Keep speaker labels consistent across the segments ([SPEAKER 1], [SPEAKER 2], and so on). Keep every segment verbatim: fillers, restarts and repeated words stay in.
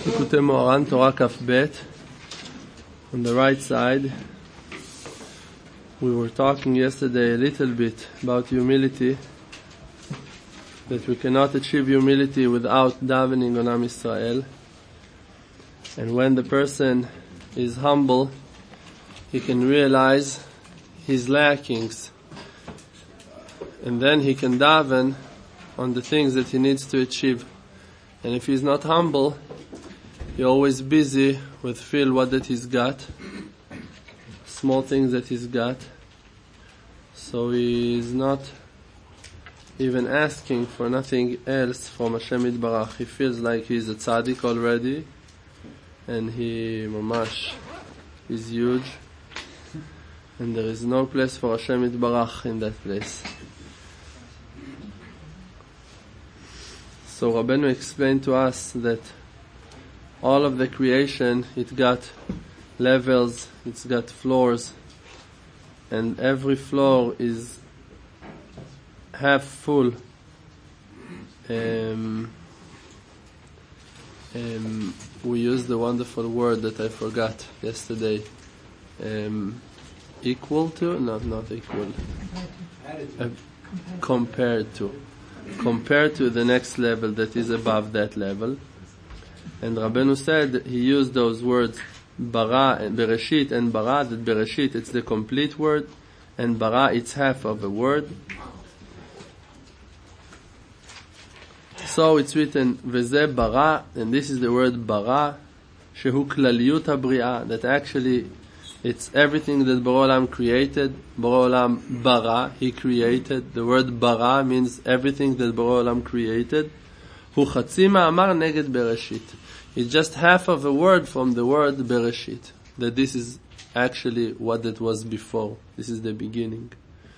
[SPEAKER 1] Likutei Moharan, Torah Kaf Bet. On the right side, we were talking yesterday a little bit about humility, that we cannot achieve humility without davening on Am Yisrael. And when the person is humble, he can realize his lackings, and then he can daven on the things that he needs to achieve. And if he's not humble, he's always busy with feel what that he's got, small things that he's got. So he is not even asking for nothing else from Hashem Yitbarach. He feels like he's a tzaddik already, and he mamash is huge, and there is no place for Hashem Yitbarach in that place. So Rabbeinu explained to us that all of the creation, it got levels, it's got floors, and every floor is half full. Um, um, we used the wonderful word that I forgot yesterday. Um, equal to? No, not equal. Uh, compared to. Compared to the next level that is above that level. And Rabbeinu said, he used those words, bara, and bereshit and bara, that bereshit, it's the complete word, and bara, it's half of a word. So it's written, veze bara, and this is the word bara, shehu klaliyut habri'ah, that actually it's everything that Borei Olam created. Borei Olam bara, he created. The word bara means everything that Borei Olam created. Hu chatzi ma'amar neged bereshit. It's just half of a word from the word bereshit. That this is actually what it was before. This is the beginning.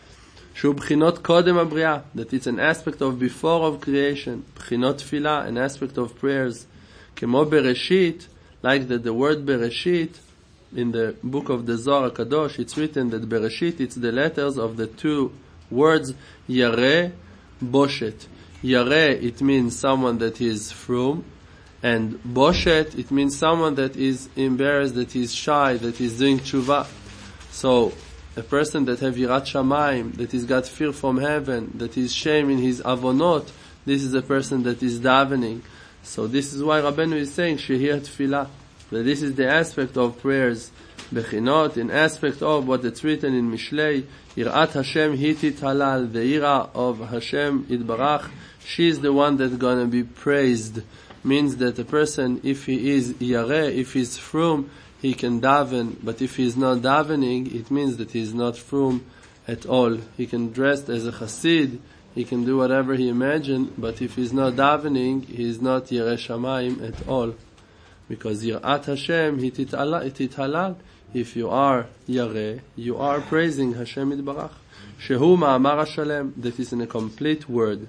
[SPEAKER 1] Shu b'chinot kodem habri'ah. That it's an aspect of before of creation. B'chinot tefillah, an aspect of prayers. Kemo bereshit, like that the word bereshit, in the book of the Zohar Kadosh, it's written that Bereshit, it's the letters of the two words Yareh, Boshet. Yareh, it means someone that is frum, and Boshet, it means someone that is embarrassed, that is shy, that is doing tshuva. So, a person that have Yirat Shamayim, that is got fear from heaven, that is shame in his avonot, this is a person that is davening. So this is why Rabbeinu is saying, Shehir Tfilah. That this is the aspect of prayers, bechinot, an aspect of what it's written in Mishlei, Yirat Hashem hitit halal, the ira of Hashem Yitbarach, she is the one that's gonna be praised. Means that a person, if he is yareh, if he's frum, he can daven, but if he's not davening, it means that he's not frum at all. He can dress as a chassid, he can do whatever he imagines, but if he's not davening, he's not Yareh Shamayim at all. Because Yirat Hashem hitit halal. If you are Yareh, you are praising Hashem Yitbarach. Shehu ma'amar hashalem, that is in a complete word.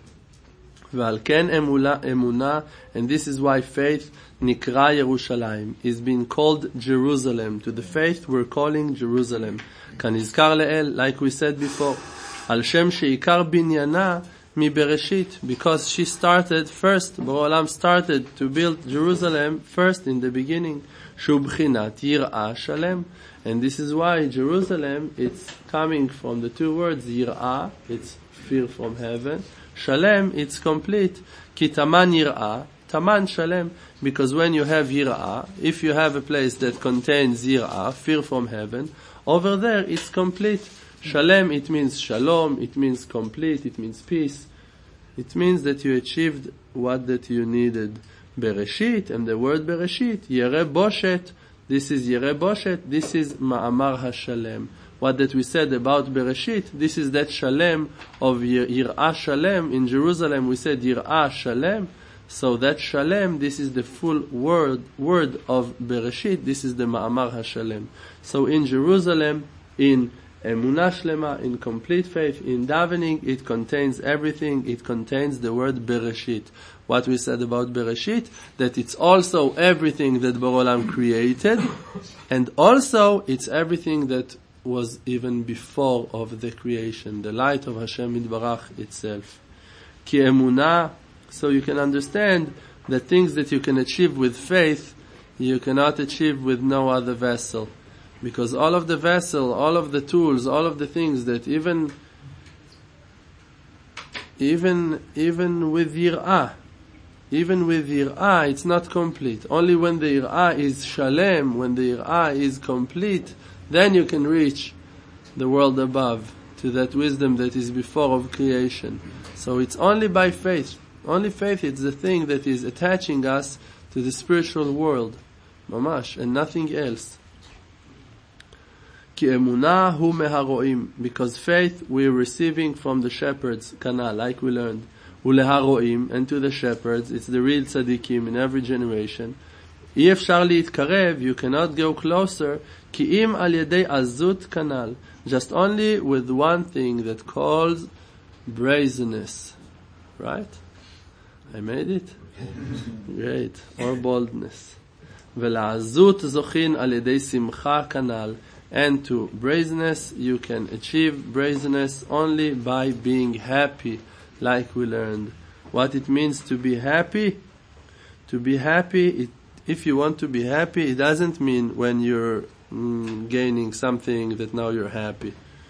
[SPEAKER 1] V'al ken emunah, and this is why faith nikra Yerushalayim is being called Jerusalem. To the faith we're calling Jerusalem. Kanizkar le'el, like we said before, al shem sheikar binyana mi bereshit, because she started first, Borei Olam started to build Jerusalem first in the beginning. Shu b'chinat yir'ah shalem, and this is why Jerusalem, it's coming from the two words yir'ah, it's fear from heaven. Shalem, it's complete. Ki taman yir'ah, taman shalem, because when you have yir'ah, if you have a place that contains yir'ah, fear from heaven, over there it's complete. Shalem, it means shalom, it means complete, it means peace. It means that you achieved what that you needed. Bereshit, and the word Bereshit, Yareh Boshet, this is Yareh Boshet, this is Ma'amar HaShalem. What that we said about Bereshit, this is that Shalem of Yir'ah Shalem. In Jerusalem we said Yir'ah Shalem. So that Shalem, this is the full word, word of Bereshit, this is the Ma'amar HaShalem. So in Jerusalem, in Emunah Shlema, in complete faith, in davening, it contains everything. It contains the word Bereshit. What we said about Bereshit, that it's also everything that Borei Olam created, and also it's everything that was even before of the creation, the light of Hashem Yitbarach itself. Ki emunah, so you can understand the things that you can achieve with faith, you cannot achieve with no other vessel. Because all of the vessel, all of the tools, all of the things that even, even, even with yir'ah, even with yir'ah, it's not complete. Only when the yir'ah is shalem, when the yir'ah is complete, then you can reach the world above, to that wisdom that is before of creation. So it's only by faith. Only faith is the thing that is attaching us to the spiritual world. Mamash, and nothing else. Ki emunah hu meharoim, because faith we're receiving from the shepherds, kana, like we learned. Uleharoim, and to the shepherds, it's the real tzaddikim in every generation. A'i efshar להתקרב, you cannot go closer, כי אם על ידי עזות כנ"ל, just only with one thing that calls brazenness. Right? I made it? Great. Or boldness. ולעזות זוכין על ידי שמחה כנ"ל, and to brazenness you can achieve brazenness only by being happy, like we learned. What it means to be happy? To be happy, it, if you want to be happy, it doesn't mean when you're mm, gaining something that now you're happy.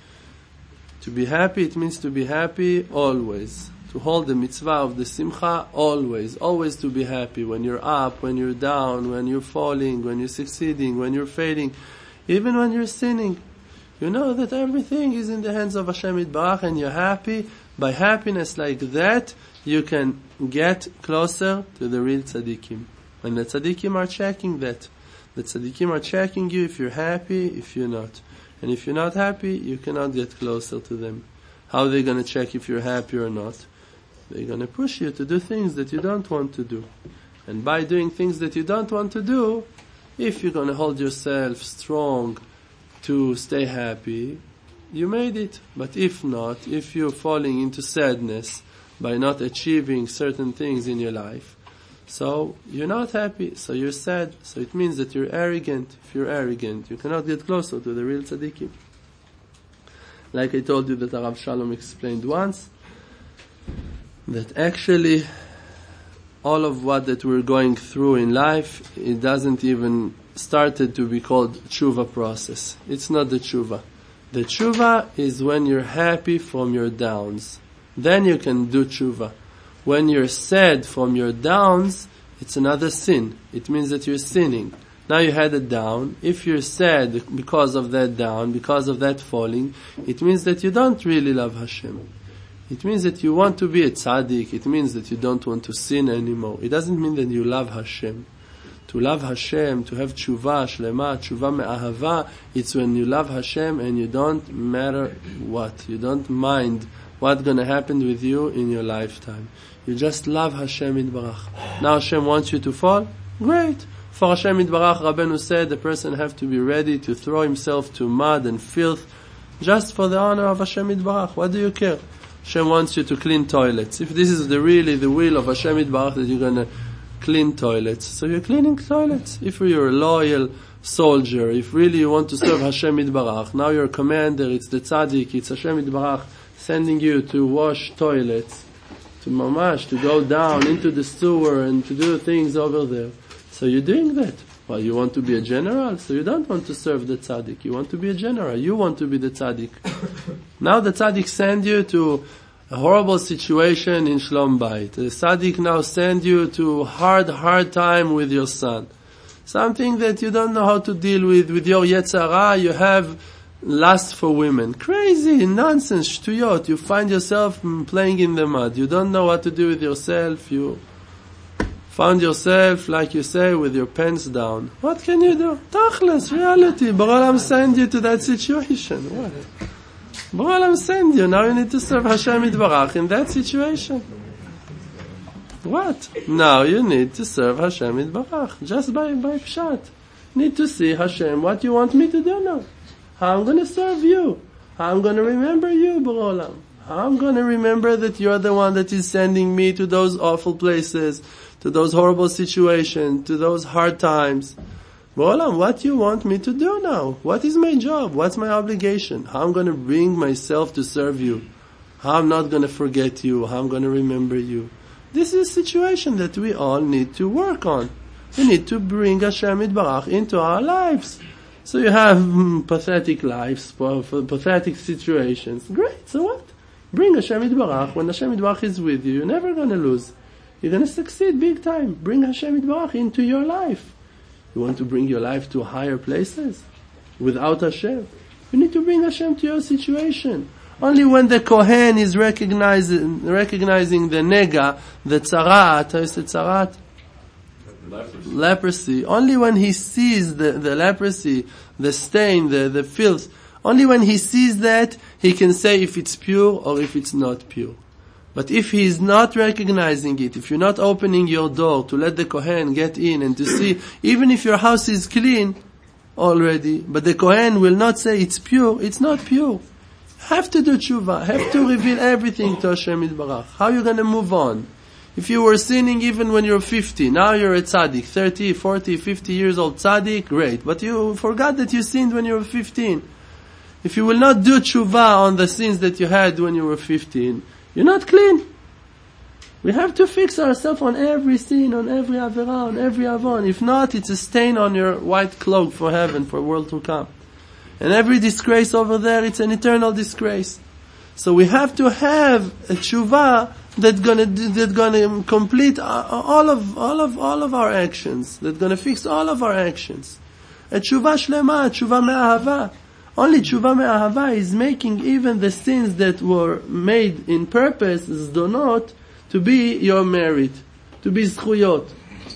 [SPEAKER 1] To be happy, it means to be happy always. To hold the mitzvah of the simcha always. Always to be happy. When you're up, when you're down, when you're falling, when you're succeeding, when you're failing, even when you're sinning. You know that everything is in the hands of Hashem Yitbarach and you're happy. By happiness like that, you can get closer to the real tzaddikim. And the tzaddikim are checking that. The tzaddikim are checking you if you're happy, if you're not. And if you're not happy, you cannot get closer to them. How are they going to check if you're happy or not? They're going to push you to do things that you don't want to do. And by doing things that you don't want to do, if you're going to hold yourself strong to stay happy, you made it. But if not, if you're falling into sadness by not achieving certain things in your life, so you're not happy, so you're sad. So it means that you're arrogant. If you're arrogant, you cannot get closer to the real tzaddikim. Like I told you that Arav Shalom explained once, that actually all of what that we're going through in life, it doesn't even started to be called tshuva process. It's not the tshuva. The tshuva is when you're happy from your downs. Then you can do tshuva. When you're sad from your downs, it's another sin. It means that you're sinning. Now you had a down. If you're sad because of that down, because of that falling, it means that you don't really love Hashem. It means that you want to be a tzaddik. It means that you don't want to sin anymore. It doesn't mean that you love Hashem. To love Hashem, to have tshuva, shlema, tshuva me'ahava, it's when you love Hashem and you don't matter what. You don't mind what's going to happen with you in your lifetime. You just love Hashem Yitbarach. Now Hashem wants you to fall? Great. For Hashem Yitbarach, Rabbeinu said the person have to be ready to throw himself to mud and filth just for the honor of Hashem Yitbarach. What do you care? Hashem wants you to clean toilets. If this is the really the will of Hashem Yitbarach that you're going to clean toilets, so you're cleaning toilets. If you're a loyal soldier, if really you want to serve Hashem Yitbarach, now you're a commander, it's the tzaddik, it's Hashem Yitbarach sending you to wash toilets, to mamash, to go down into the sewer and to do things over there. So you're doing that. Well, you want to be a general, so you don't want to serve the tzaddik. You want to be a general. You want to be the tzaddik. Now the tzaddik send you to a horrible situation in Shlom Bayit. The tzaddik now send you to hard, hard time with your son. Something that you don't know how to deal with. With your Yetzer Hara, you have lust for women. Crazy, nonsense, shtuyot. You find yourself playing in the mud. You don't know what to do with yourself. You found yourself, like you say, with your pants down. What can you do? Tachlis, reality. Borolam send you to that situation. What? Borolam send you. Now you need to serve Hashem Yitbarach in that situation. What? Now you need to serve Hashem Yitbarach. Just by, by pshat. Need to see Hashem, what you want me to do now. How I'm going to serve you. How I'm going to remember you, Borolam. How I'm going to remember that you're the one that is sending me to those awful places, to those horrible situations, to those hard times. Borolam, what do you want me to do now? What is my job? What's my obligation? How I'm going to bring myself to serve you? How I'm not going to forget you? How I'm going to remember you? This is a situation that we all need to work on. We need to bring Hashem Yitbarach into our lives. So you have mm, pathetic lives, for, for pathetic situations. Great, so what? Bring Hashem Yitbarach. When Hashem Yitbarach is with you, you're never going to lose. You're going to succeed big time. Bring Hashem Yitbarach into your life. You want to bring your life to higher places? Without Hashem? You need to bring Hashem to your situation. Only when the Kohen is recognizing, recognizing the nega, the tzarat, how is it tzarat? Leprosy. leprosy. Only when he sees the, the leprosy, the stain, the, the filth, only when he sees that, he can say if it's pure or if it's not pure. But if he is not recognizing it, if you're not opening your door to let the Kohen get in and to see, even if your house is clean already, but the Kohen will not say it's pure, it's not pure. Have to do tshuva, have to reveal everything to Hashem Yitbarach. How are you going to move on? If you were sinning even when you're fifty, now you're a tzaddik, thirty, forty, fifty years old tzaddik, great. But you forgot that you sinned when you were fifteen. If you will not do tshuva on the sins that you had when you were fifteen, you're not clean. We have to fix ourselves on every sin, on every avera, on every avon. If not, it's a stain on your white cloak for heaven, for world to come. And every disgrace over there, it's an eternal disgrace. So we have to have a tshuva that's gonna that's gonna complete all of all of all of our actions. That's gonna fix all of our actions. A tshuva shlema, a tshuva me'ahava. Only tshuva me'ahava is making even the sins that were made in purpose, zdonot, to be your merit, to be zchuyot.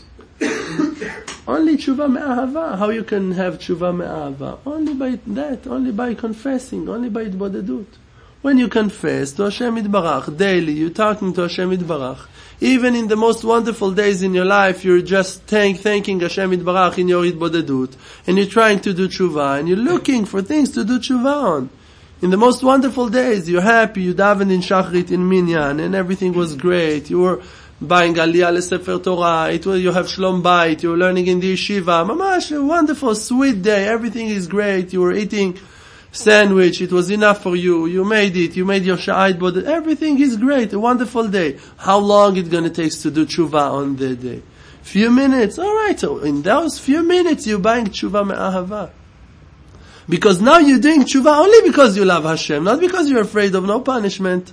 [SPEAKER 1] Only tshuva me'ahava. How you can have tshuva me'ahava? Only by that, only by confessing, only by itbodedut. When you confess to Hashem Yitbarach daily, you're talking to Hashem Yitbarach. Even in the most wonderful days in your life, you're just thank, thanking Hashem Yitbarach in your itbodedut, and you're trying to do tshuva, and you're looking for things to do tshuva on. In the most wonderful days, you're happy, you davened in Shachrit, in Minyan, and everything was great. You were buying Aliyah LeSefer Torah, it was, you have Shlom Bayit, you were learning in the yeshiva, mamash, a wonderful, sweet day, everything is great, you were eating sandwich, it was enough for you, you made it, you made your sha'ait, but everything is great, a wonderful day. How long it's going to take to do tshuva on the day? Few minutes, alright, so in those few minutes you're buying tshuva me'ahava. Because now you're doing tshuva only because you love Hashem, not because you're afraid of no punishment.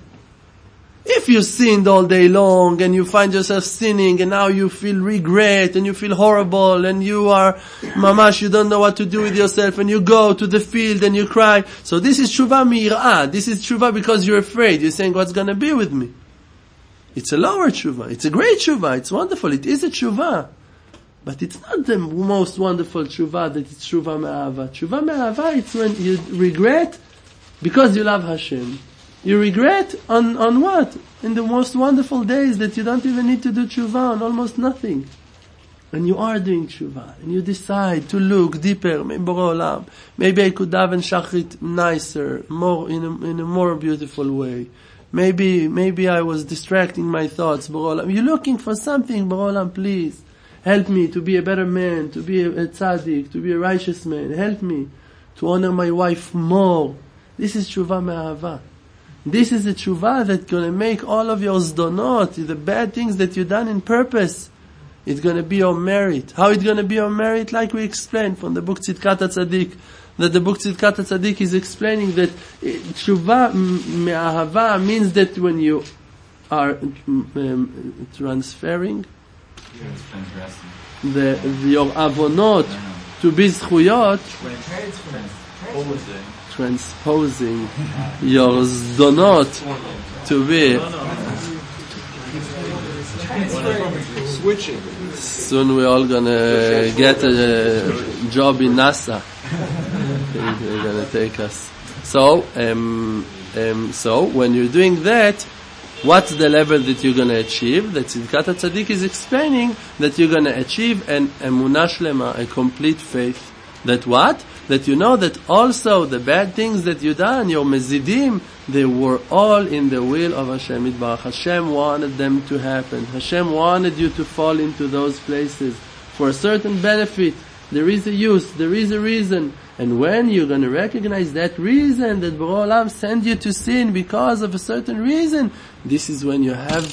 [SPEAKER 1] If you sinned all day long and you find yourself sinning and now you feel regret and you feel horrible and you are, mamash, you don't know what to do with yourself and you go to the field and you cry. So this is tshuva mi'irah. This is tshuva because you're afraid. You're saying, what's going to be with me? It's a lower tshuva. It's a great tshuva. It's wonderful. It is a tshuva. But it's not the most wonderful tshuva that it's tshuva me'ahava. Tshuva me'ahava, it's when you regret because you love Hashem. You regret on, on what? In the most wonderful days that you don't even need to do tshuva on almost nothing. And you are doing tshuva. And you decide to look deeper. Maybe I could daven shachrit nicer, more, in a, in a more beautiful way. Maybe, maybe I was distracting my thoughts. You're looking for something, Borolam, please. Help me to be a better man, to be a, a tzaddik, to be a righteous man. Help me to honor my wife more. This is tshuva me'ahava. This is a tshuva that's going to make all of your zdonot, the bad things that you've done in purpose, it's going to be your merit. How it's going to be your merit? Like we explained from the book Tzidkat HaTzadik, that the book Tzidkat HaTzadik is explaining that tshuva me'ahava means that when you are um, transferring the, the your avonot to be zchuyot, transposing your zdonot to be switching. Soon we're all gonna get a job in NASA. They're gonna take us. So, um, um, so when you're doing that, what's the level that you're gonna achieve? That Tzidkat HaTzadik is explaining that you're gonna achieve an emunah shlema, a complete faith. That what? That you know that also the bad things that you done, your mezidim, they were all in the will of Hashem Yitbarach. Hashem wanted them to happen. Hashem wanted you to fall into those places for a certain benefit. There is a use, there is a reason. And when you're going to recognize that reason, that Borei Olam sent you to sin because of a certain reason, this is when you have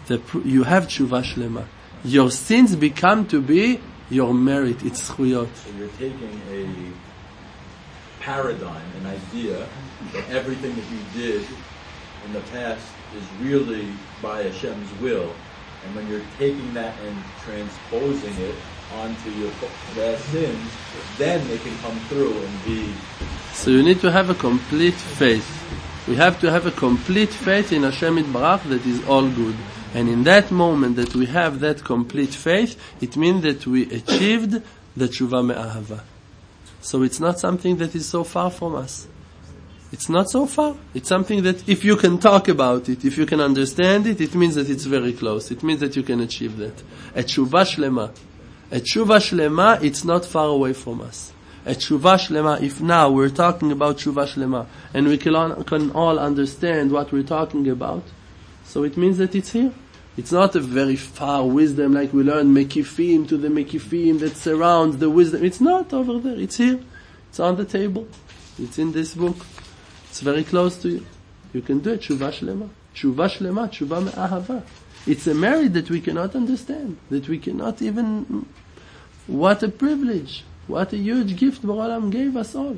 [SPEAKER 1] the, you have tshuva shlema. Your sins become to be your merit. It's zchuyot.
[SPEAKER 2] So you're taking a paradigm, an idea, that everything that you did in the past is really by Hashem's will, and when you're taking that and transposing it onto your past sins, then they can come through and be...
[SPEAKER 1] So you need to have a complete faith. We have to have a complete faith in Hashem Yitbarach that is all good. And in that moment that we have that complete faith, it means that we achieved the tshuva me'ahava. So it's not something that is so far from us. It's not so far. It's something that if you can talk about it, if you can understand it, it means that it's very close. It means that you can achieve that. A tshuva shlema. A tshuva shlema, it's not far away from us. A tshuva shlema, if now we're talking about tshuva shlema, and we can all, can all understand what we're talking about, so it means that it's here. It's not a very far wisdom like we learn Mekifim to the Mekifim that surrounds the wisdom. It's not over there. It's here. It's on the table. It's in this book. It's very close to you. You can do it. Tshuva shlema. Tshuva shlema. Tshuva me'ahava. It's a merit that we cannot understand. That we cannot even... What a privilege. What a huge gift Borei Olam gave us all.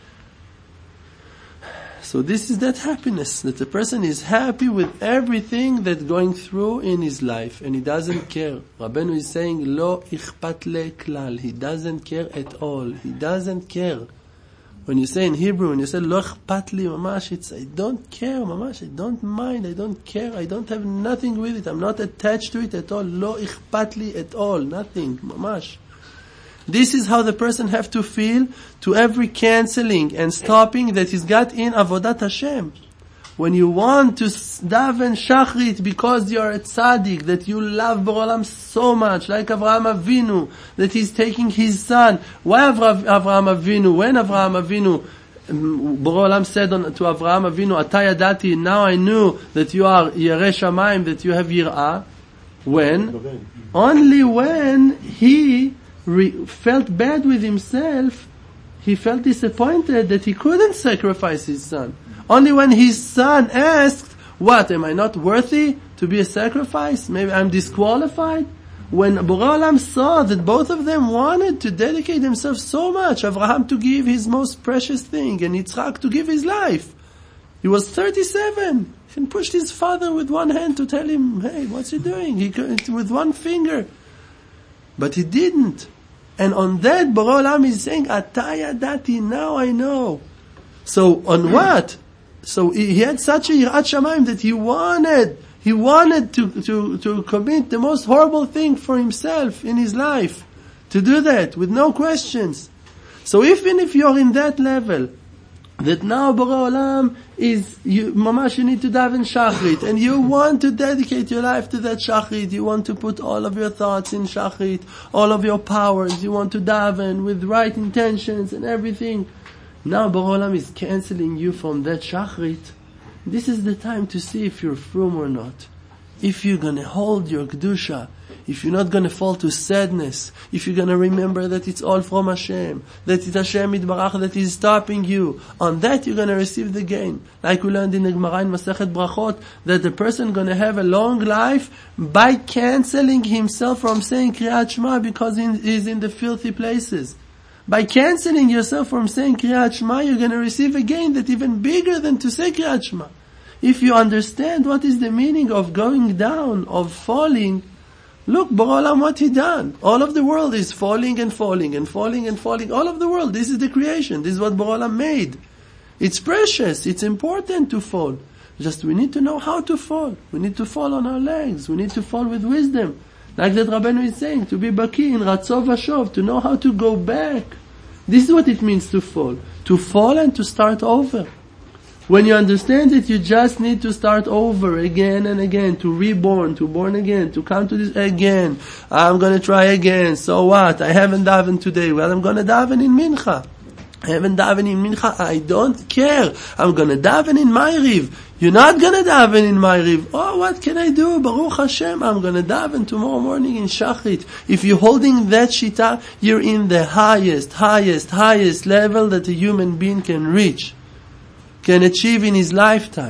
[SPEAKER 1] So this is that happiness, that a person is happy with everything that's going through in his life, and he doesn't care. Rabbeinu is saying, Lo ichpat le klal. He doesn't care at all. He doesn't care. When you say in Hebrew, when you say, Lo ichpat li, mamash, it's, I don't care, mamash, I don't mind, I don't care, I don't have nothing with it, I'm not attached to it at all. Lo ichpat li at all, nothing, mamash. This is how the person have to feel to every cancelling and stopping that he's got in Avodat Hashem. When you want to daven shachrit because you are a tzaddik, that you love Borei Olam so much, like Avraham Avinu, that he's taking his son. Why Avraham Avinu? When Avraham Avinu, Borei Olam said on, to Avraham Avinu, Ata yadati, now I knew that you are Yerei Shamayim, that you have Yir'ah. When? Only when he Re- felt bad with himself, he felt disappointed that he couldn't sacrifice his son. Only when his son asked, what, am I not worthy to be a sacrifice? Maybe I'm disqualified? When Borei Olam saw that both of them wanted to dedicate themselves so much, Avraham to give his most precious thing, and Yitzchak to give his life. He was thirty-seven. He pushed his father with one hand to tell him, hey, what's he doing? He could, with one finger. But he didn't. And on that, Borei Olam is saying, Ata yadati, now I know. So, on what? So, he had such a Yirat Shamayim that he wanted, he wanted to, to, to commit the most horrible thing for himself in his life. To do that, with no questions. So, even if you're in that level, that now Borei Olam is, you, mamash, you need to daven shachrit, and you want to dedicate your life to that shachrit, you want to put all of your thoughts in shachrit, all of your powers, you want to daven with right intentions and everything. Now Borei Olam is canceling you from that shachrit. This is the time to see if you're frum or not. If you're gonna hold your kedusha, if you're not going to fall to sadness, if you're going to remember that it's all from Hashem, that it's Hashem Yitbarach that is stopping you, on that you're going to receive the gain. Like we learned in the Gemara in Masechet Brachot, that the person going to have a long life by cancelling himself from saying Kriyat Shema because he's in the filthy places. By cancelling yourself from saying Kriyat Shema, you're going to receive a gain that's even bigger than to say Kriyat Shema. If you understand what is the meaning of going down, of falling, look, Borei Olam, what he done. All of the world is falling and falling and falling and falling. All of the world. This is the creation. This is what Borei Olam made. It's precious. It's important to fall. Just we need to know how to fall. We need to fall on our legs. We need to fall with wisdom. Like that Rabbeinu is saying, to be baki in Ratzov Vashov, to know how to go back. This is what it means to fall. To fall and to start over. When you understand it, you just need to start over again and again, to reborn, to born again, to come to this again. I'm going to try again. So what? I haven't davened today. Well, I'm going to daven in Mincha. I haven't davened in Mincha. I don't care. I'm going to daven in Ma'ariv. You're not going to daven in Ma'ariv. Oh, what can I do? Baruch Hashem. I'm going to daven tomorrow morning in Shachrit. If you're holding that shita, you're in the highest, highest, highest level that a human being can reach, can achieve in his lifetime.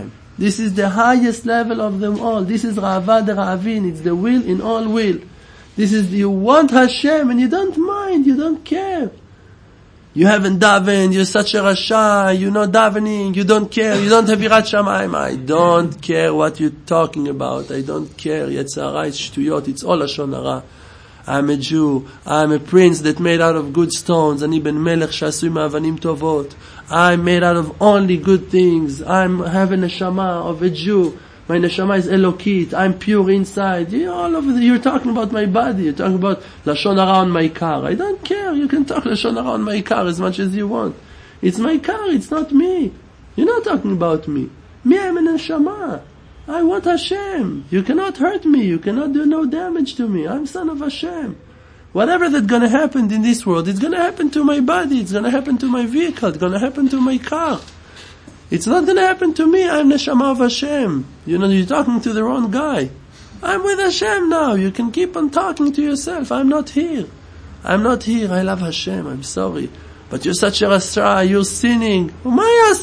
[SPEAKER 1] This is the highest level of them all. This is Ra'ava de Ra'avin. It's the will in all will. This is, you want Hashem and you don't mind, you don't care. You haven't davened, you're such a rasha, you're not davening, you don't care, you don't have Yirat Shamayim. I don't care what you're talking about. I don't care. Yetzer hara, it's shtuyot, it's all Lashon hara. I'm a Jew. I'm a prince that made out of good stones. Ani ben melech shasui ma'avanim tovot. I'm made out of only good things. I'm have a neshama of a Jew. My neshama is Elokit. I'm pure inside. You, all of the, you're talking about my body. You're talking about Lashon hara on my car. I don't care. You can talk Lashon hara on my car as much as you want. It's my car. It's not me. You're not talking about me. Me, I'm a neshama. I want Hashem. You cannot hurt me. You cannot do no damage to me. I'm son of Hashem. Whatever that's going to happen in this world, it's going to happen to my body. It's going to happen to my vehicle. It's going to happen to my car. It's not going to happen to me. I'm Neshama of Hashem. You know, you're talking to the wrong guy. I'm with Hashem now. You can keep on talking to yourself. I'm not here. I'm not here. I love Hashem. I'm sorry. But you're such a rasra. You're sinning. What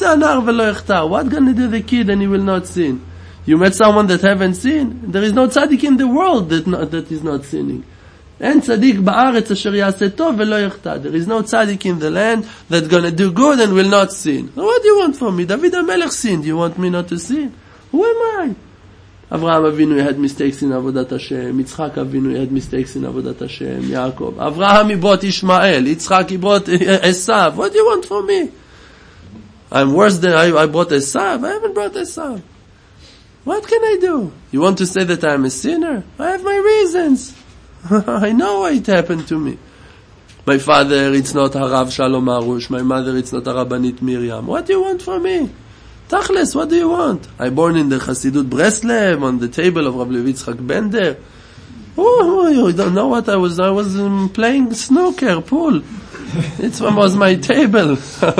[SPEAKER 1] going to do the kid and he will not sin? You met someone that haven't sinned? There is no tzaddik in the world that not, that is not sinning. En tzaddik ba'aretz asher yaseh tov velo yechta. There is no tzaddik in the land that's going to do good and will not sin. What do you want from me? David HaMelech sinned. You want me not to sin? Who am I? Avraham Avinu had mistakes in Avodat Hashem. Yitzchak Avinu had mistakes in Avodat Hashem. Yaakov. Avraham he brought Ishmael. Yitzchak he brought Esav. What do you want from me? I'm worse than I, I brought Esav. I haven't brought Esav. What can I do? You want to say that I'm a sinner? I have my reasons. I know why it happened to me. My father, it's not Harav Shalom Arush. My mother, it's not Rabbanit Miriam. What do you want from me? Tachles, what do you want? I born in the Chassidut Breslev, on the table of Rav Levi Yitzchak Bender. Oh, you don't know what I was. I was um, playing snooker, pool. It was my table.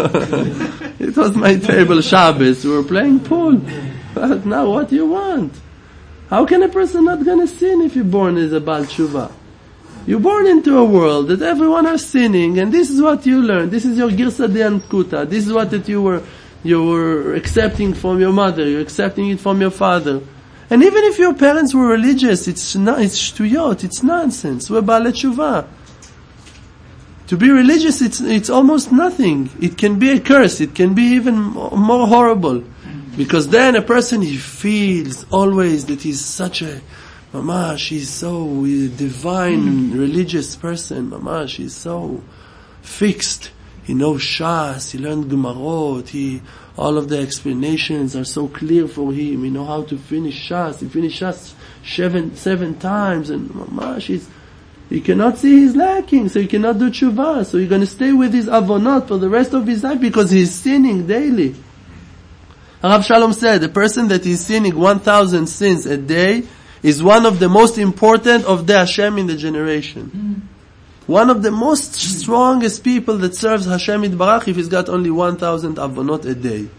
[SPEAKER 1] It was my table, Shabbos. We were playing pool. But now what do you want? How can a person not gonna sin if you're born as a Baal Tshuva? You're born into a world that everyone are sinning, and this is what you learn. This is your Girsa de Ankuta. This is what that you were, you were accepting from your mother. You're accepting it from your father. And even if your parents were religious, it's not, it's shtuyot, it's nonsense. We're Baal Tshuva. To be religious, it's, it's almost nothing. It can be a curse. It can be even more horrible. Because then a person, he feels always that he's such a, mamash, he's so divine, religious person. Mamash, he's so fixed. He knows Shas, he learned Gemarot, he, all of the explanations are so clear for him. He know how to finish Shas. He finished Shas seven, seven times, and mamash, he's, he cannot see he's lacking, so he cannot do tshuva. So he's going to stay with his avonot for the rest of his life because he's sinning daily. Rav Shalom said, a person that is sinning one thousand sins a day is one of the most important of the Hashem in the generation. Mm. One of the most strongest people that serves Hashem Yitbarach if he's got only one thousand avonot a day.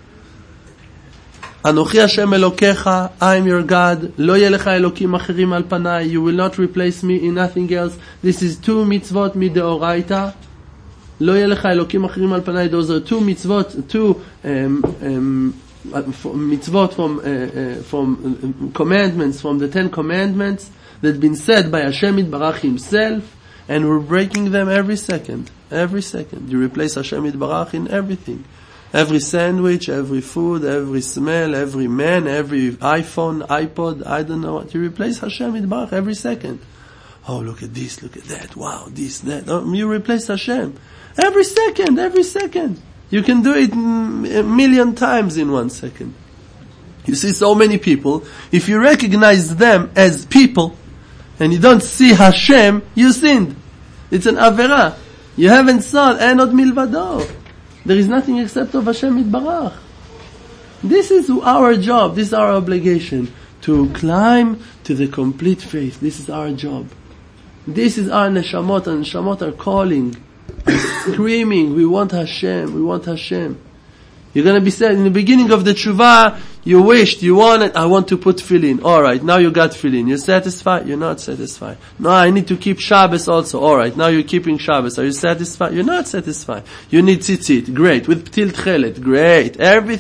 [SPEAKER 1] Anochi Hashem Elokecha, I am your God. Lo yeh lecha Elokim acherim al panai. You will not replace me in nothing else. This is two mitzvot mideoraita. Lo yeh lecha Elokim acherim al panai. Those are two mitzvot, two um, um, mitzvot from uh, uh, from uh, commandments from the Ten Commandments that been said by Hashem Yitbarach Himself, and we're breaking them every second. Every second, you replace Hashem Yitbarach in everything, every sandwich, every food, every smell, every man, every iPhone, iPod. I don't know what you replace Hashem Yitbarach every second. Oh, look at this, look at that. Wow, this, that. Oh, you replace Hashem every second, every second. You can do it a million times in one second. You see so many people, if you recognize them as people, and you don't see Hashem, you sinned. It's an avera. You haven't sought Enod Milvado. There is nothing except of Hashem Yitbarach. This is our job, this is our obligation, to climb to the complete faith. This is our job. This is our neshamot, and neshamot are calling, screaming, we want Hashem, we want Hashem. You're going to be said, in the beginning of the tshuva, you wished, you wanted, I want to put tefillin. Alright, now you got tefillin. You're satisfied? You're not satisfied. No, I need to keep Shabbos also. Alright, now you're keeping Shabbos. Are you satisfied? You're not satisfied. You need tzitzit. Great. With ptil tchelet. Great. Everything.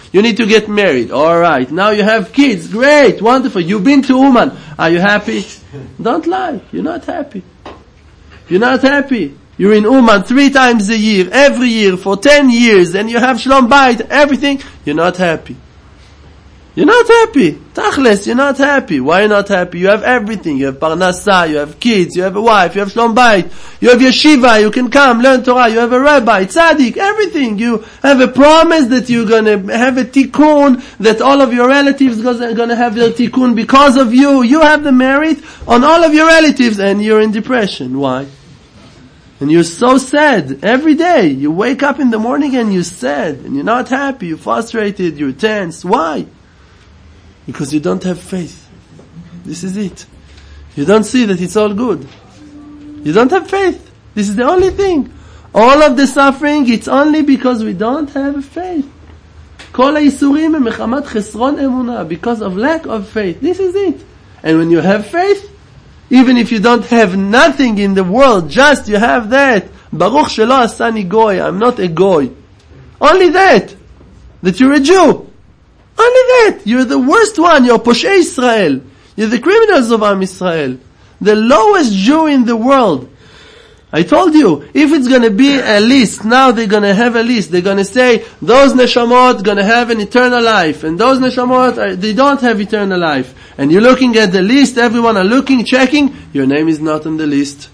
[SPEAKER 1] You need to get married. Alright. Now you have kids. Great. Wonderful. You've been to Uman. Are you happy? Don't lie. You're not happy. You're not happy. You're in Uman three times a year, every year, for ten years, and you have Shalom Bayit, everything. You're not happy. You're not happy. Tachles, you're not happy. Why are you not happy? You have everything. You have Parnasa, you have kids, you have a wife, you have Shalom Bayit, you have yeshiva, you can come, learn Torah, you have a rabbi, tzaddik, everything. You have a promise that you're gonna have a tikkun, that all of your relatives are gonna have their tikkun because of you. You have the merit on all of your relatives, and you're in depression. Why? And you're so sad every day. You wake up in the morning and you're sad, and you're not happy, you're frustrated, you're tense. Why? Because you don't have faith. This is it. You don't see that it's all good. You don't have faith. This is the only thing. All of the suffering, it's only because we don't have faith. Kol ha'isurim הם מחמת חסרון אמונה, because of lack of faith. This is it. And when you have faith, even if you don't have nothing in the world, just you have that. Baruch shelo asani goy. I'm not a goy. Only that. That you're a Jew. Only that. You're the worst one. You're Poshei Israel. You're the criminals of Am Israel. The lowest Jew in the world. I told you, if it's gonna be a list, now they're gonna have a list. They're gonna say, those neshamot gonna have an eternal life, and those neshamot, are, they don't have eternal life. And you're looking at the list, everyone are looking, checking, your name is not on the list.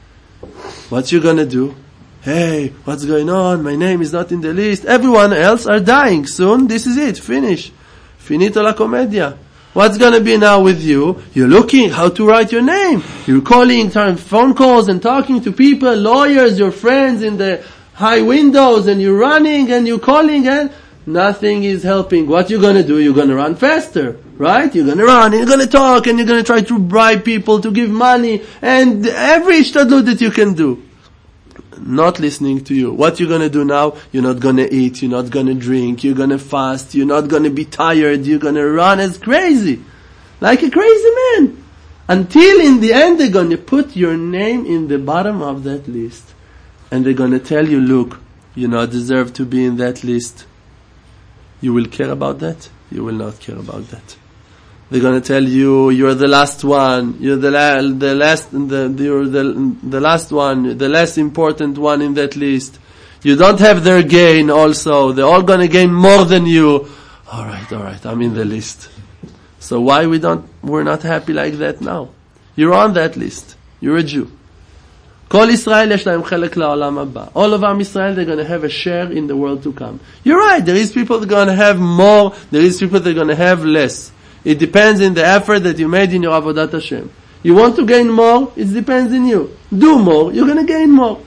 [SPEAKER 1] What you gonna do? Hey, what's going on? My name is not in the list. Everyone else are dying soon. This is it. Finish. Finito la commedia. What's gonna be now with you? You're looking how to write your name. You're calling, turn phone calls and talking to people, lawyers, your friends in the high windows, and you're running and you're calling, and nothing is helping. What you gonna do? You're gonna run faster, right? You're gonna run and you're gonna talk and you're gonna try to bribe people to give money and every ishtadlut that you can do. Not listening to you. What you're gonna do now? You're not gonna eat, you're not gonna drink, you're gonna fast, you're not gonna be tired, you're gonna run as crazy. Like a crazy man. Until in the end they're gonna put your name in the bottom of that list. And they're gonna tell you, look, you not deserve to be in that list. You will care about that? You will not care about that. They're gonna tell you, you're the last one, you're the, la- the last, the, you're the, the last one, the less important one in that list. You don't have their gain also. They're all gonna gain more than you. Alright, alright, I'm in the list. So why we don't, we're not happy like that now? You're on that list. You're a Jew. Kol Israel yesh lahem chelek la'olam haba. All of Am Israel, they're going to have a share in the world to come. You're right, there is people that are going to have more, there is people that are going to have less. It depends in the effort that you made in your Avodat Hashem. You want to gain more, it depends in you. Do more, you're going to gain more.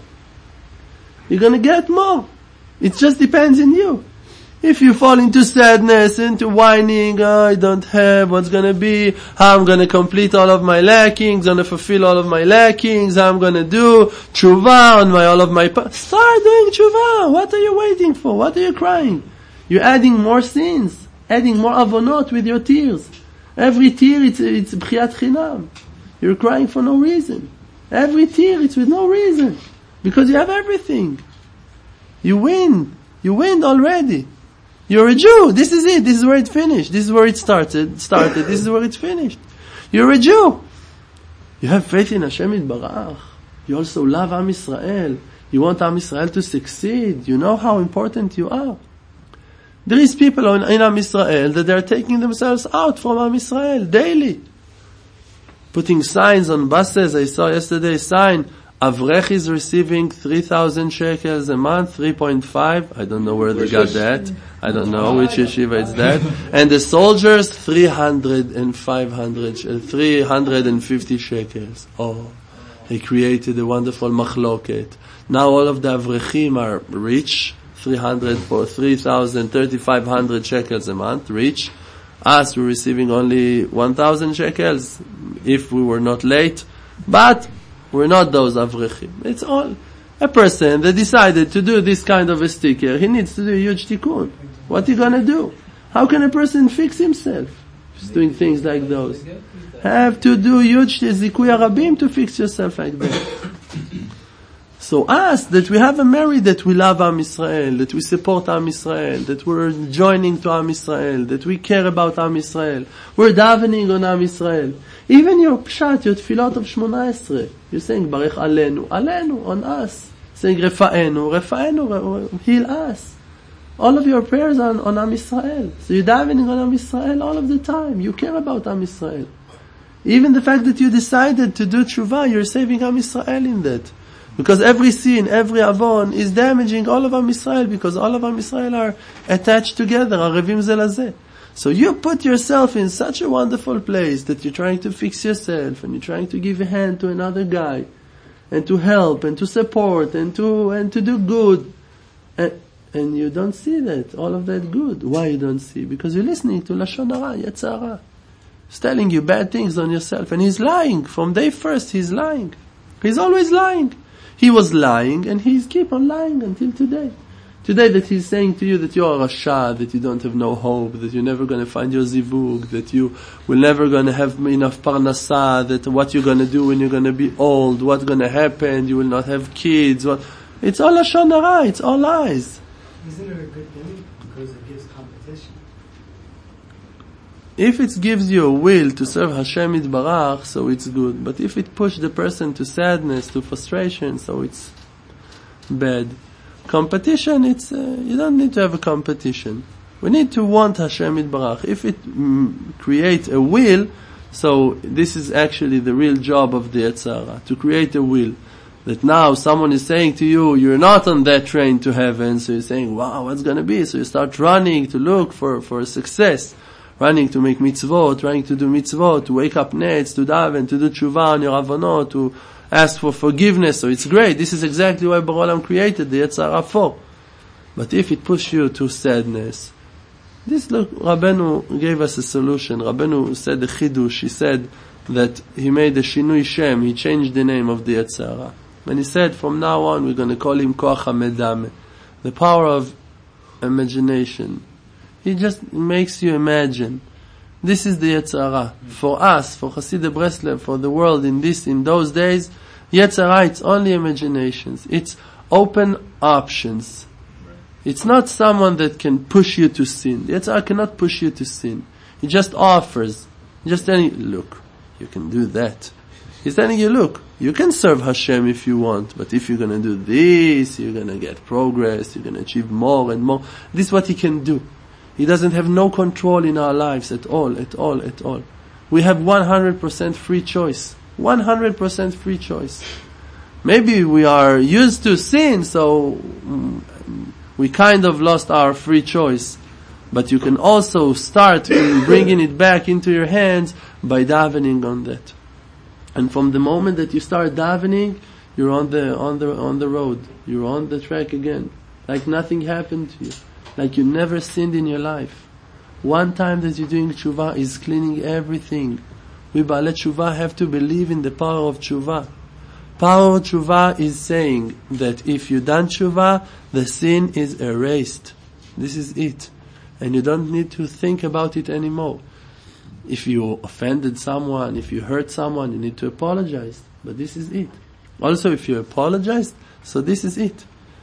[SPEAKER 1] You're going to get more. It just depends in you. If you fall into sadness, into whining, oh, I don't have, what's gonna be, how I'm gonna complete all of my lackings, gonna fulfill all of my lackings, how I'm gonna do tshuva on my, all of my, pa- start doing tshuva. What are you waiting for? What are you crying? You're adding more sins, adding more avonot with your tears. Every tear, it's, it's b'chiyat chinam. You're crying for no reason. Every tear, it's with no reason. Because you have everything. You win. You win already. You're a Jew. This is it. This is where it finished. This is where it started. Started. This is where it's finished. You're a Jew. You have faith in Hashem Yitbarach. You also love Am Yisrael. You want Am Yisrael to succeed. You know how important you are. There is people in, in Am Yisrael that they are taking themselves out from Am Yisrael daily. Putting signs on buses. I saw yesterday a sign. Avrech is receiving three thousand shekels a month, three point five. I don't know where they got that. I don't know which yeshiva it's that. And the soldiers, three hundred and five hundred, three hundred fifty shekels. Oh, he created a wonderful machloket. Now all of the Avrechim are rich, three hundred for three thousand, thirty-five hundred shekels a month, rich. Us, we're receiving only one thousand shekels, if we were not late. But we're not those Avrechim. It's all a person that decided to do this kind of a sticker. He needs to do a huge tikkun. What are you gonna do? How can a person fix himself? Just doing things like those. Have to do huge zikuy arabim to fix yourself like that. So us, that we have a merit that we love Am Yisrael, that we support Am Yisrael, that we're joining to Am Yisrael, that we care about Am Yisrael, we're davening on Am Yisrael. Even your pshat, your tefillot of Shmona Esrei, you're saying Barech Alenu, Alenu, on us. Saying Refa'enu, Refa'enu, heal us. All of your prayers are on, on Am Yisrael. So you're davening on Am Yisrael all of the time. You care about Am Yisrael. Even the fact that you decided to do tshuva, you're saving Am Yisrael in that. Because every sin, every avon is damaging all of Am Yisrael, because all of Am Yisrael are attached together, arevim ze lazeh. So you put yourself in such a wonderful place that you're trying to fix yourself, and you're trying to give a hand to another guy, and to help, and to support, and to, and to do good. And, and you don't see that, all of that good. Why you don't see? Because you're listening to Lashon Hara, Yetzer Hara. He's telling you bad things on yourself, and he's lying. From day first, he's lying. He's always lying. He was lying, and he's keep on lying until today. Today that he's saying to you that you are a rasha, that you don't have no hope, that you're never going to find your zivug, that you will never going to have enough parnasa, that what you're going to do when you're going to be old, what's going to happen, you will not have kids. What, it's all Lashon Hara, it's all lies.
[SPEAKER 3] Isn't it a good thing? Because it gives competition.
[SPEAKER 1] If it gives you a will to serve Hashem Yitbarach, so it's good. But if it pushes the person to sadness, to frustration, so it's bad. Competition, it's uh, you don't need to have a competition. We need to want Hashem Yitbarach. If it mm, creates a will, so this is actually the real job of the Yetzer Hara, to create a will. That now someone is saying to you, you're not on that train to heaven, so you're saying, wow, what's going to be? So you start running to look for, for success. Running to make mitzvot, trying to do mitzvot, to wake up nets, to daven, to do tshuva on your avonot, to ask for forgiveness. So it's great. This is exactly why Borei Olam created the Yetzer Hara for. But if it pushes you to sadness, this look, Rabbeinu gave us a solution. Rabbeinu said the chidush. He said that he made a shinui shem. He changed the name of the Yetzer Hara. And he said, from now on, we're going to call him Koach HaMedame, the power of imagination. He just makes you imagine. This is the Yetzer Hara. For us, for Hasidei Breslev, for the world in this, in those days, Yetzer Hara, it's only imaginations. It's open options. It's not someone that can push you to sin. The Yetzer Hara cannot push you to sin. He just offers. Just telling you, look, you can do that. He's telling you, look, you can serve Hashem if you want, but if you're going to do this, you're going to get progress, you're going to achieve more and more. This is what he can do. He doesn't have no control in our lives at all, at all, at all. We have one hundred percent free choice. one hundred percent free choice. Maybe we are used to sin, so mm, we kind of lost our free choice. But you can also start bringing it back into your hands by davening on that. And from the moment that you start davening, you're on the, on the, on the road. You're on the track again. Like nothing happened to you. Like you never sinned in your life. One time that you're doing tshuva is cleaning everything. We Baalei Tshuva have to believe in the power of tshuva. Power of tshuva is saying that if you done tshuva, the sin is erased. This is it. And you don't need to think about it anymore. If you offended someone, if you hurt someone, you need to apologize. But this is it. Also, if you apologize, so this is it.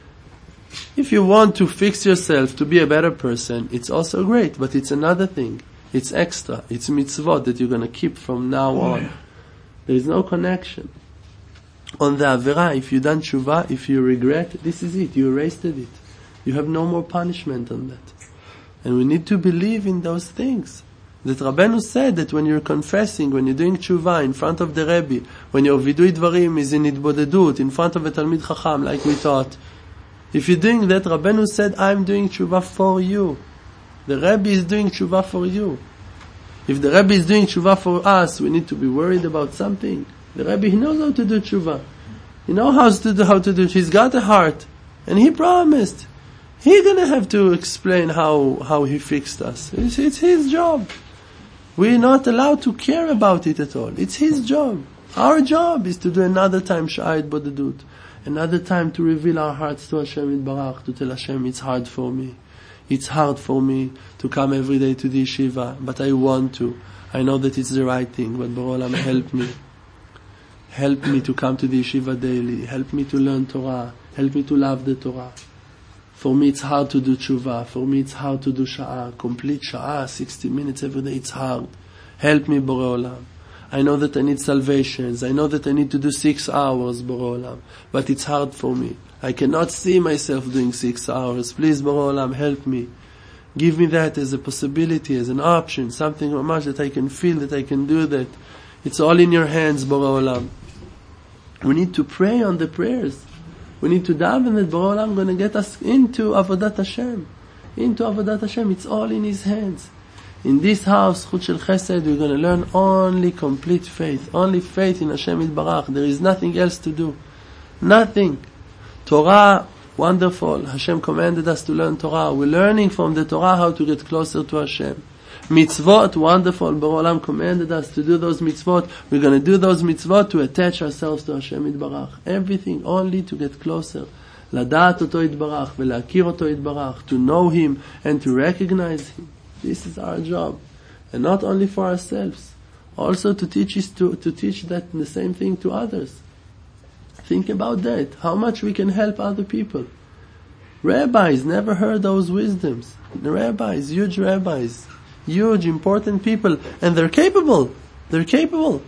[SPEAKER 1] If you want to fix yourself to be a better person, it's also great, but it's another thing. It's extra. It's mitzvot that you're going to keep from now on. There is no connection. On the Avera, if you done tshuva, if you regret, this is it. You erased it. You have no more punishment on that. And we need to believe in those things. That Rabbeinu said that when you're confessing, when you're doing tshuva in front of the Rebbe, when your vidui dvarim is in itbodedut, in front of a Talmid Chacham, like we taught, if you're doing that, Rabbeinu said, I'm doing tshuva for you. The Rebbe is doing tshuva for you. If the Rebbe is doing tshuva for us, we need to be worried about something. The Rebbe, he knows how to do tshuva. He knows how to do, how to do it. He's got a heart. And he promised. He's gonna have to explain how, how he fixed us. It's, it's his job. We're not allowed to care about it at all. It's his job. Our job is to do another time Sha'ayit Bodedut. Another time to reveal our hearts to Hashem Yitbarach, to tell Hashem, it's hard for me. It's hard for me to come every day to the yeshiva, but I want to. I know that it's the right thing, but Borei Olam, help me. Help me to come to the yeshiva daily. Help me to learn Torah. Help me to love the Torah. For me it's hard to do tshuva. For me it's hard to do sha'ah. Complete sha'ah, sixty minutes every day, it's hard. Help me, Borei Olam. I know that I need salvations. I know that I need to do six hours, Borei Olam. But it's hard for me. I cannot see myself doing six hours. Please, Borei Olam, help me. Give me that as a possibility, as an option, something much that I can feel, that I can do that. It's all in your hands, Borei Olam. We need to pray on the prayers. We need to daven that Borei Olam going to get us into Avodat Hashem. Into Avodat Hashem. It's all in His hands. In this house, Chut Shel Chesed, we're going to learn only complete faith. Only faith in Hashem Yitbarach. There is nothing else to do. Nothing. Torah, wonderful. Hashem commanded us to learn Torah. We're learning from the Torah how to get closer to Hashem. Mitzvot, wonderful. Borei Olam commanded us to do those mitzvot. We're going to do those mitzvot to attach ourselves to Hashem Yitbarach. Everything only to get closer. Ladat oto Yitbarach, velakir oto Yitbarach. To know Him and to recognize Him. This is our job. And not only for ourselves. Also to teach us to, to teach that the same thing to others. Think about that. How much we can help other people. Rabbis never heard those wisdoms. The rabbis, huge rabbis. Huge, important people. And they're capable. They're capable.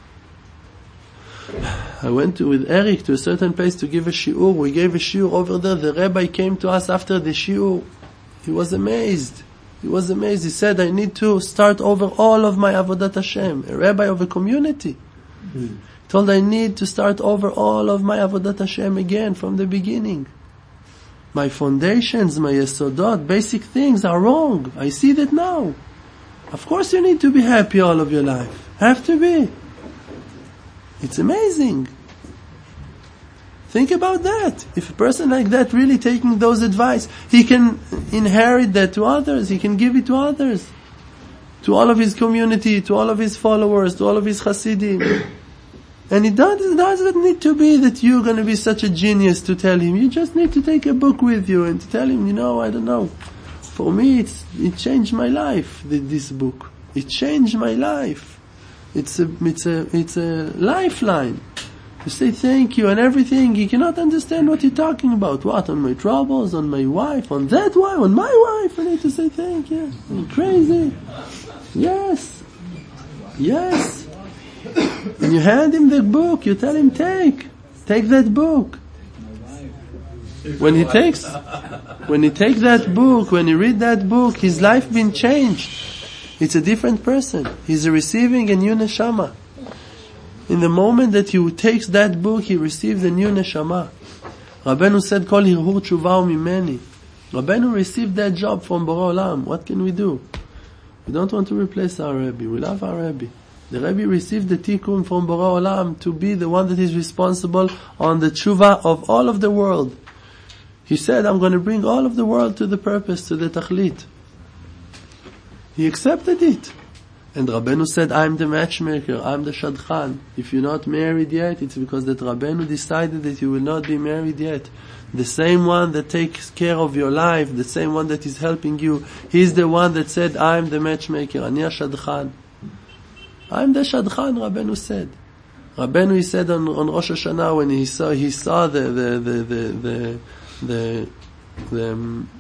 [SPEAKER 1] I went to, with Eric to a certain place to give a shiur. We gave a shiur over there. The rabbi came to us after the shiur. He was amazed. He was amazed. He said, I need to start over all of my Avodat Hashem. A rabbi of a community. Mm-hmm. He told, I need to start over all of my Avodat Hashem again from the beginning. My foundations, my yesodot, basic things are wrong. I see that now. Of course you need to be happy all of your life. Have to be. It's amazing. Think about that. If a person like that really taking those advice, he can inherit that to others. He can give it to others. To all of his community, to all of his followers, to all of his chassidim. And it doesn't, doesn't need to be that you're going to be such a genius to tell him. You just need to take a book with you and to tell him, you know, I don't know. For me, it's, it changed my life, this book. It changed my life. It's a, it's a, it's a lifeline. To say thank you and everything. You cannot understand what you're talking about. What? On my troubles? On my wife? On that wife? On my wife? I need to say thank you. Are you crazy? Yes. Yes. And you hand him the book. You tell him, take. Take that book. When he takes, when he takes that book, when he read that book, his life been changed. It's a different person. He's receiving a new neshama. In the moment that he takes that book, he receives a new neshama. Rabbeinu said, Kol hirhur tshuva mimeni. Rabbeinu received that job from Borei Olam. What can we do? We don't want to replace our Rebbe. We love our Rebbe. The Rebbe received the tikkun from Borei Olam to be the one that is responsible on the tshuva of all of the world. He said, I'm going to bring all of the world to the purpose, to the tachlit. He accepted it. And Rabbeinu said, I'm the matchmaker, I'm the shadchan. If you're not married yet, it's because that Rabbeinu decided that you will not be married yet. The same one that takes care of your life, the same one that is helping you, he's the one that said, I'm the matchmaker, Ani shadchan. I'm the shadchan, Rabbeinu said. Rabbeinu, he said on, on Rosh Hashanah when he saw, he saw the, the, the, the, the, the, the, um,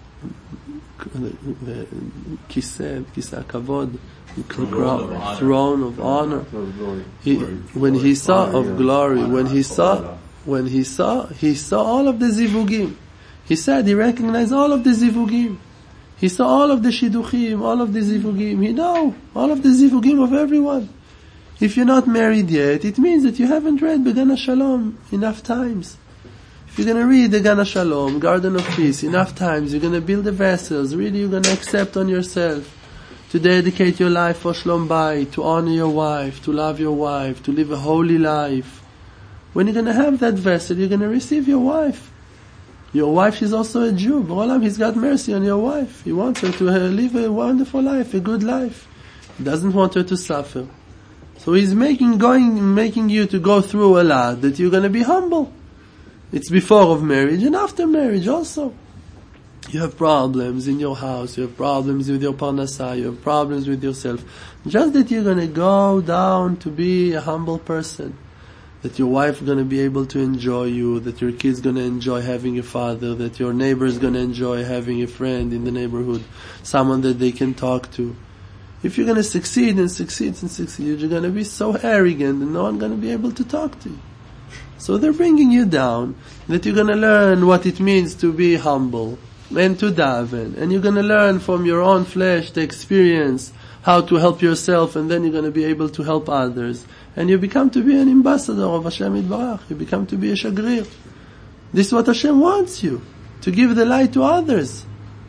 [SPEAKER 1] the kiseh, kiseh kavod, throne, throne of honor. He, when he saw of glory, when he saw, when he saw, he saw all of the zivugim. He said he recognized all of the zivugim. He saw all of the shidduchim, all of the zivugim. He know all of the zivugim of everyone. If you're not married yet, it means that you haven't read Began HaShalom enough times. If you're going to read the Gan HaShalom, Garden of Peace, enough times, you're going to build the vessels, really you're going to accept on yourself to dedicate your life for Shlom Bayit, to honor your wife, to love your wife, to live a holy life. When you're going to have that vessel, you're going to receive your wife. Your wife is also a Jew. B'olam, He's got mercy on your wife. He wants her to live a wonderful life, a good life. He doesn't want her to suffer. So He's making, going, making you to go through a lot that you're going to be humble. It's before of marriage and after marriage also. You have problems in your house, you have problems with your parnasah, you have problems with yourself. Just that you're going to go down to be a humble person. that your wife is going to be able to enjoy you, that your kids going to enjoy having a father, that your neighbor is going to enjoy having a friend in the neighborhood, someone that they can talk to. If you're going to succeed and succeed and succeed, you're going to be so arrogant and no one's going to be able to talk to you. So they're bringing you down, that you're going to learn what it means to be humble and to daven, and you're going to learn from your own flesh the experience how to help yourself, and then you're going to be able to help others, and you become to be an ambassador of Hashem Yitbarach. You become to be a shagrir. This is what Hashem wants you, to give the light to others.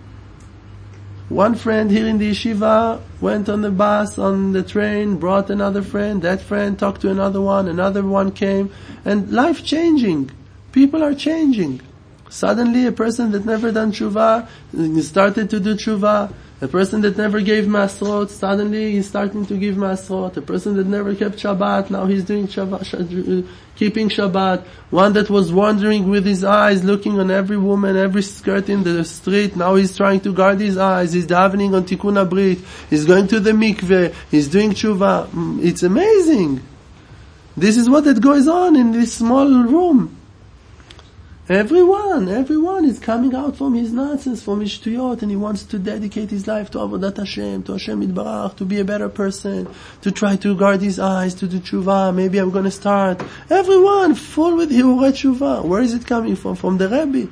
[SPEAKER 1] One friend here in the yeshiva went on the bus, on the train, brought another friend, that friend talked to another one, another one came, and life changing. People are changing. Suddenly a person that never done tshuva started to do tshuva. A person that never gave masrot, suddenly he's starting to give masrot. A person that never kept Shabbat, now he's doing Shabbat, keeping Shabbat. One that was wandering with his eyes, looking on every woman, every skirt in the street, now he's trying to guard his eyes. He's davening on Tikkun HaBrit. He's going to the mikveh. He's doing tshuva. It's amazing. This is what that goes on in this small room. Everyone, everyone is coming out from his nonsense, from his shtuyot, and he wants to dedicate his life to Avodat Hashem, to Hashem Yitbarach, to be a better person, to try to guard his eyes, to do tshuva. Maybe I'm going to start. Everyone full with hirurei tshuva. Where is it coming from? From the Rebbe.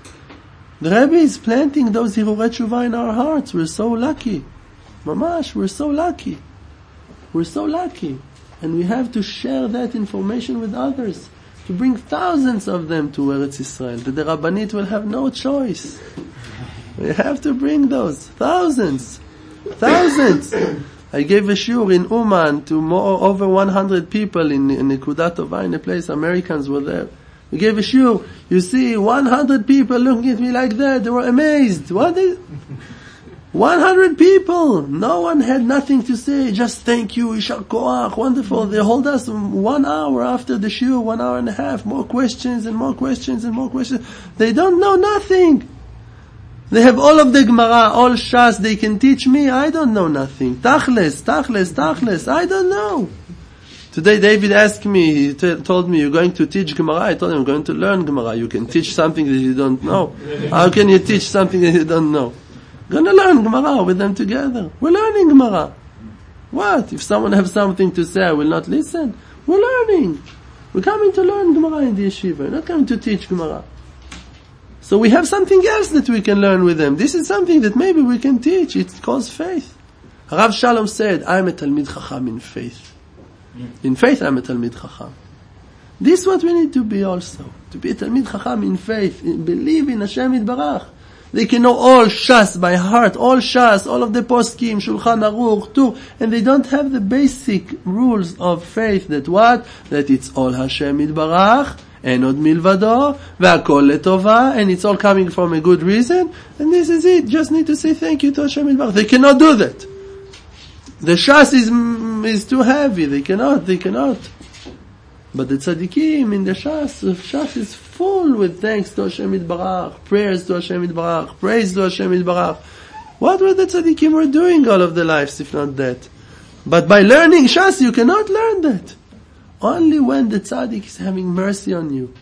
[SPEAKER 1] The Rebbe is planting those hirurei tshuva in our hearts. We're so lucky. Mamash, we're so lucky. We're so lucky. And we have to share that information with others, to bring thousands of them to Eretz Yisrael, that the Rabbanit will have no choice. We have to bring those. Thousands. Thousands. I gave a shiur in Uman to more, over one hundred people in, in Nekudat Tova, in a place Americans were there. We gave a shiur. You see, one hundred people looking at me like that. They were amazed. What is... one hundred people. No one had nothing to say. Just thank you. Yishar koach. Wonderful. They hold us one hour after the shiur, one hour and a half. More questions and more questions and more questions. They don't know nothing. They have all of the Gemara, all Shas. They can teach me. I don't know nothing. Tachles, tachles, tachles. I don't know. Today David asked me, he t- told me, you're going to teach Gemara. I told him, I'm going to learn Gemara. You can teach something that you don't know. How can you teach something that you don't know? Going to learn Gemara with them together. We're learning Gemara. What? If someone has something to say, I will not listen? We're learning. We're coming to learn Gemara in the yeshiva. We're not coming to teach Gemara. So we have something else that we can learn with them. This is something that maybe we can teach. It calls faith. Rav Shalom said, I'm a Talmid Chacham in faith. In faith, I'm a Talmid Chacham. This is what we need to be also. To be a Talmid Chacham in faith. In, believe in Hashem Yitbarach. They can know all Shas by heart, all Shas, all of the poskim, Shulchan Aruch, too, and they don't have the basic rules of faith that what? That it's all Hashem Yitbarach, and od milvado, ve'akol letova, and it's all coming from a good reason, and this is it. Just need to say thank you to Hashem Yitbarach. They cannot do that. The Shas is, is too heavy. They cannot, they cannot. But the tzaddikim in the Shas, the Shas is full with thanks to Hashem Yitbarach, prayers to Hashem Yitbarach, praise to Hashem Yitbarach. What were the tzaddikim were doing all of their lives if not that? But by learning Shas, you cannot learn that. Only when the tzaddik is having mercy on you.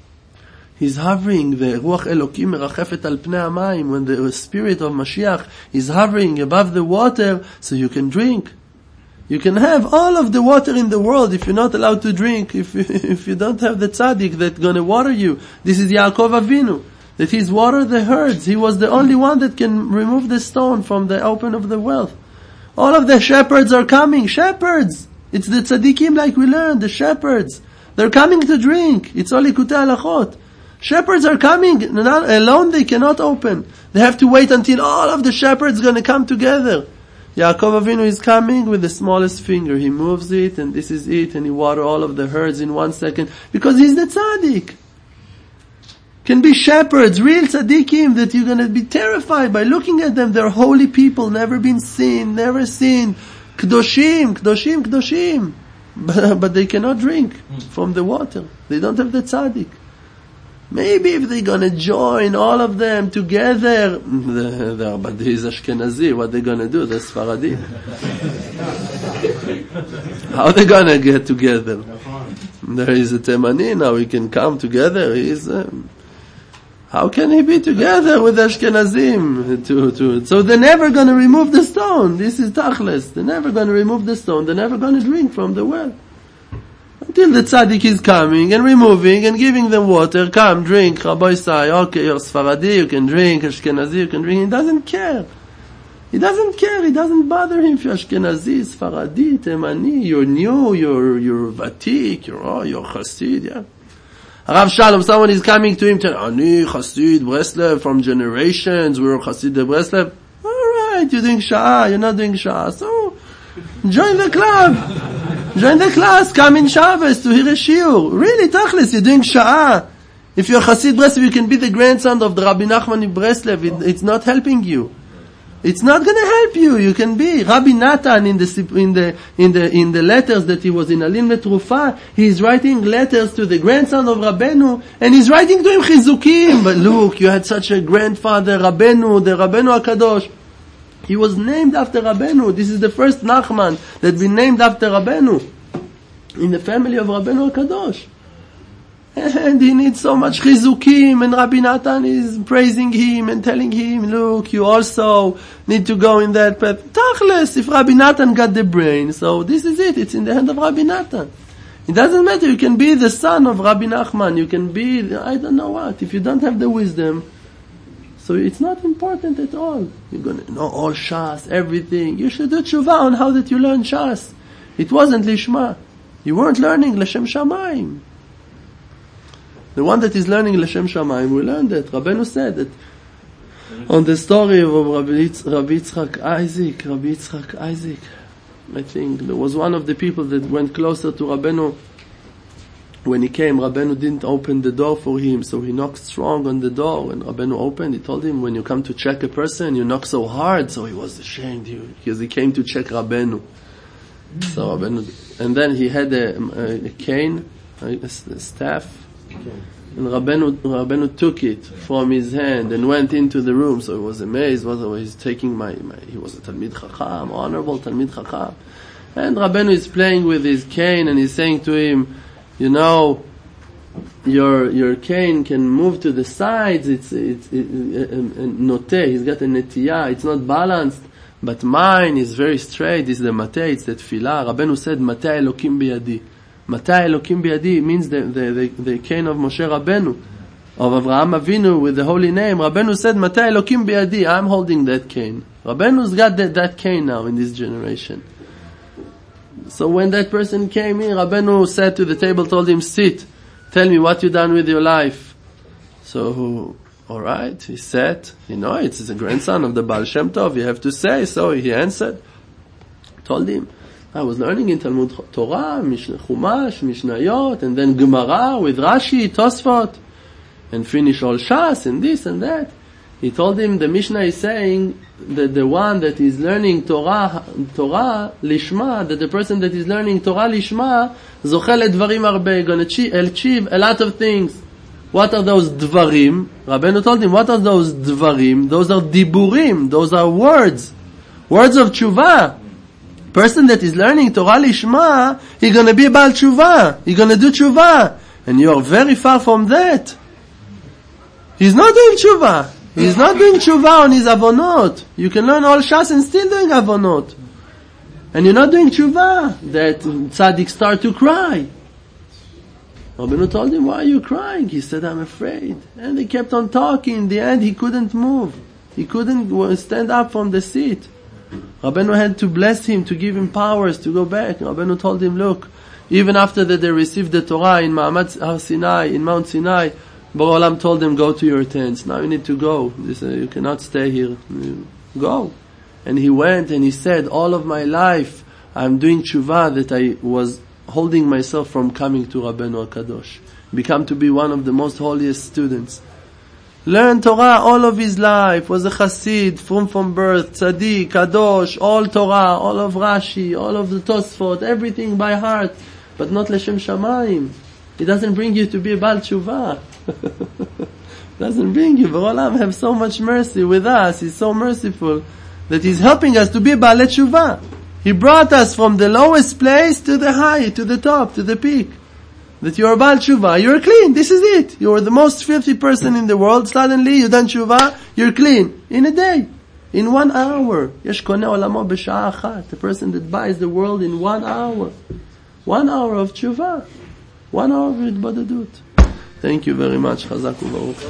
[SPEAKER 1] He's hovering, the Ruach Elokim merachefet al pnei hamayim, when the spirit of Mashiach is hovering above the water, so you can drink. You can have all of the water in the world if you're not allowed to drink, if you, if you don't have the tzaddik that's gonna water you. This is Yaakov Avinu, that he's watered the herds. He was the only one that can remove the stone from the open of the well. All of the shepherds are coming. Shepherds! It's the tzaddikim like we learned, the shepherds. They're coming to drink. It's only Likutei Halachot. Shepherds are coming. Not, alone they cannot open. They have to wait until all of the shepherds gonna come together. Yaakov Avinu is coming with the smallest finger. He moves it, and this is it, and he water all of the herds in one second, because he's the tzaddik. Can be shepherds, real tzaddikim, that you're gonna be terrified by looking at them. They're holy people, never been seen, never seen. Kdoshim, kdoshim, kdoshim. But, but they cannot drink from the water. They don't have the tzaddik. Maybe if they're gonna join all of them together, the, the Abadi is Ashkenazi, what they gonna do? They're Sfaradi. How they gonna get together? There is a Temani now, we can come together. He's, um, how can he be together with Ashkenazim? To, to, so they're never going to remove the stone. This is Tachlis. They're never going to remove the stone. They're never going to drink from the well. Until the tzaddik is coming and removing and giving them water. Come, drink. Rabbi say, okay, you're Sfaradi, you can drink. Ashkenazi, you can drink. He doesn't care. He doesn't care. It doesn't bother him if you're Ashkenazi, Sfaradi, Temani. You're new, you're, you're Vatik, you're, oh, you're Chassid, yeah. Rav Shalom, someone is coming to him, telling, Ani, Chassid, Breslev, from generations, we're Chassid de Breslev. Alright, you're doing Sha'ah, you're not doing Sha'ah. So, join the club. Join the class, come in Shabbos to hear a shiur. Really, Tachlis, you're doing Sha'ah. If you're Chassid Breslev, you can be the grandson of the Rabbi Nachman in Breslev. It, it's not helping you. It's not going to help you. You can be Rabbi Natan in the in the in the in the letters that he was in Alim Letrufa. He is writing letters to the grandson of Rabbeinu, and he's writing to him chizukim. But look, you had such a grandfather, Rabbeinu, the Rabbeinu Hakadosh. He was named after Rabbeinu. This is the first Nachman that been named after Rabbeinu in the family of Rabbeinu Hakadosh. And he needs so much chizukim, and Rabbi Natan is praising him and telling him, look, you also need to go in that path. Tachlis, if Rabbi Natan got the brain, so this is it, it's in the hand of Rabbi Natan. It doesn't matter, you can be the son of Rabbi Nachman, you can be, I don't know what, if you don't have the wisdom, so it's not important at all. You're going to know all Shas, everything. You should do tshuva on how that you learn Shas. It wasn't Lishma. You weren't learning L'Shem Shamayim. The one that is learning L'Shem Shamayim will learn that. Rabbeinu said that on the story of Rabbi, Yitz, Rabbi Yitzchak Isaac, Rabbi Yitzchak Isaac, I think there was one of the people that went closer to Rabbeinu. When he came, Rabbeinu didn't open the door for him, so he knocked strong on the door. When Rabbeinu opened, he told him, when you come to check a person, you knock so hard. So he was ashamed because he came to check Rabbeinu. So Rabbeinu, and then he had a, a, a cane, a, a staff. And Rabbeinu, Rabbeinu took it from his hand and went into the room. So he was amazed. What he's taking my, my, he was a Talmid Chacham, honorable Talmid Chacham. And Rabbeinu is playing with his cane and he's saying to him, you know, your your cane can move to the sides. It's it's it, it, it, note. He's got a netiya. It's not balanced. But mine is very straight. It's the mate. It's the tefillah. Rabbeinu said, "Mate Elokim biyadi." Mate Elokim biyadi means the, the, the, the cane of Moshe Rabbeinu, of Avraham Avinu with the holy name. Rabbeinu said, Mate Elokim biyadi. I'm holding that cane. Rabbeinu's got that, that cane now in this generation. So when that person came in, Rabbeinu sat to the table, told him, sit, tell me what you done with your life. So, alright, he sat, you know, it's the grandson of the Baal Shem Tov, you have to say. So he answered, told him, I was learning in Talmud Torah, Mishnah Chumash, Mishnayot, and then Gemara with Rashi, Tosfot, and finish all Shas, and this and that. He told him, the Mishnah is saying that the one that is learning Torah, Torah Lishma, that the person that is learning Torah Lishma, Zochel Dvarim Arbe, going to achieve a lot of things. What are those Dvarim? Rabbeinu told him, what are those Dvarim? Those are Diburim, those are words. Words of Tshuva. Person that is learning Torah Lishma, he's going to be a Baal Tshuva. He's going to do Tshuva. And you are very far from that. He's not doing Tshuva. He's not doing tshuva on his avonot. You can learn all Shas and still doing avonot. And you're not doing tshuva. That tzaddik start to cry. Rabbeinu told him, why are you crying? He said, I'm afraid. And they kept on talking. In the end, he couldn't move. He couldn't stand up from the seat. Rabbeinu had to bless him, to give him powers to go back. Rabbeinu told him, look, even after that they received the Torah in Ma'amad Har Sinai, in Mount Sinai, Borei Olam told them, go to your tents. Now you need to go. This, uh, you cannot stay here. Go. And he went and he said, all of my life I'm doing tshuva that I was holding myself from coming to Rabbeinu HaKadosh. Become to be one of the most holiest students. Learned Torah all of his life. Was a chassid from, from birth. Tzaddik, Kadosh, all Torah, all of Rashi, all of the Tosfot, everything by heart. But not L'Shem Shamayim. It doesn't bring you to be a Baal Tshuva. Doesn't bring you. Borei Olam have so much mercy with us. He's so merciful that He's helping us to be Baalei Tshuva. He brought us from the lowest place to the high, to the top, to the peak. that you're a Baal Tshuva, you're clean, this is it. You're the most filthy person in the world, suddenly you done Tshuva, you're clean. In a day. In one hour. יש קונה עולמו בשעה אחת. The person that buys the world in one hour. One hour of Tshuva. One hour of התבודדות. Thank you very much. חזק וברוך.